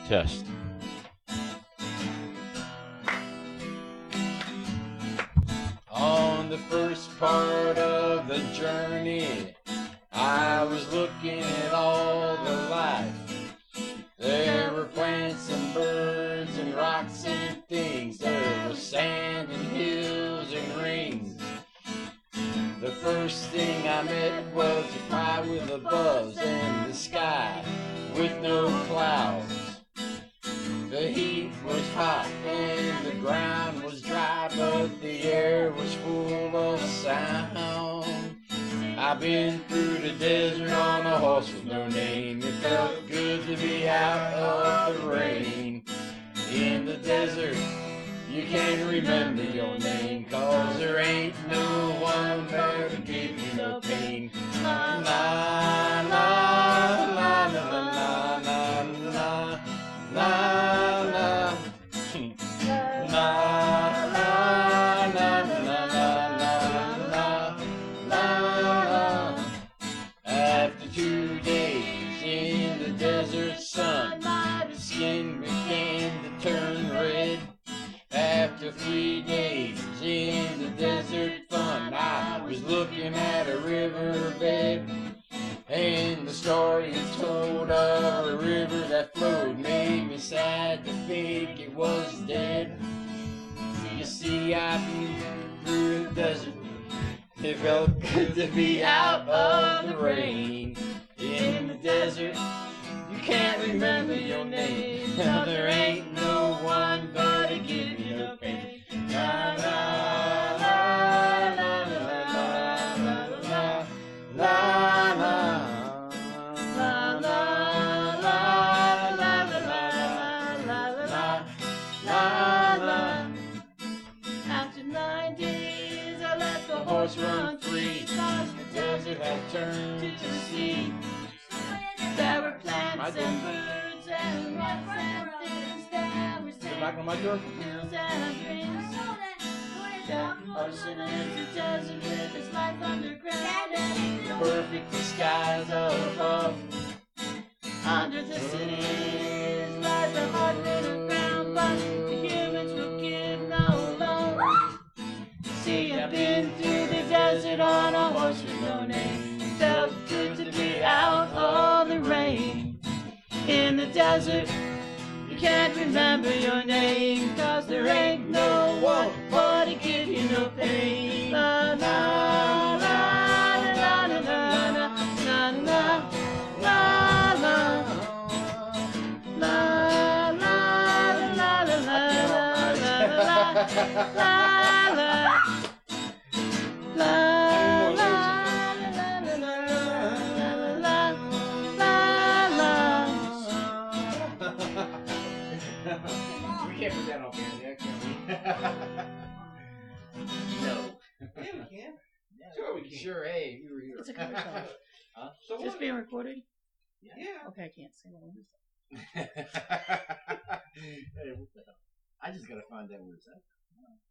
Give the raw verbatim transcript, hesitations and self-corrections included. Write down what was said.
Test. On the first part of the journey, I was looking at all the life. There were plants and birds and rocks and things. There was sand and hills and rings. The first thing I met was a pie with a buzz and the sky with no clouds. The heat was hot and the ground was dry, but the air was full of sound. I've been through the desert on a horse with no name. It felt good to be out of the rain. In the desert, you can't remember your name, 'cause there ain't no one there to give you no pain. La la la la la la la la la la. After two days in the desert sun, my skin began to turn red. After three days in the desert fun, I was looking at a riverbed, and the story it told of a river that flowed made me sad to think it was dead. You see, I've been through the desert. It felt good to be out of the rain. In the desert, you can't remember your name. Now there ain't no one but to give you no pain. La la la la la la la la la la la la la. After nine days, I let the horse run free, 'cause the desert had turned to sea. There were plants and birds and rocks and things. There were sand, hills and rings. That person is the desert with its life underground, and the perfect skies above. Under the cities lies a hard little ground, but the humans will give no love. See, I've been through the desert on a horse with no name. It felt good to be out of the rain. In the desert, you can't remember your name, 'cause there ain't no one but to give you no pain. La la la la la la la la la la la la la la la la. We can't put that on camera, can we? No. Yeah, we can. Yeah. Sure we can. Sure, hey, you were here. It's a cover song. Huh? So Is this what? being recorded? Yeah. Okay, I can't say what I'm Hey, what the hell? I just gotta find that word.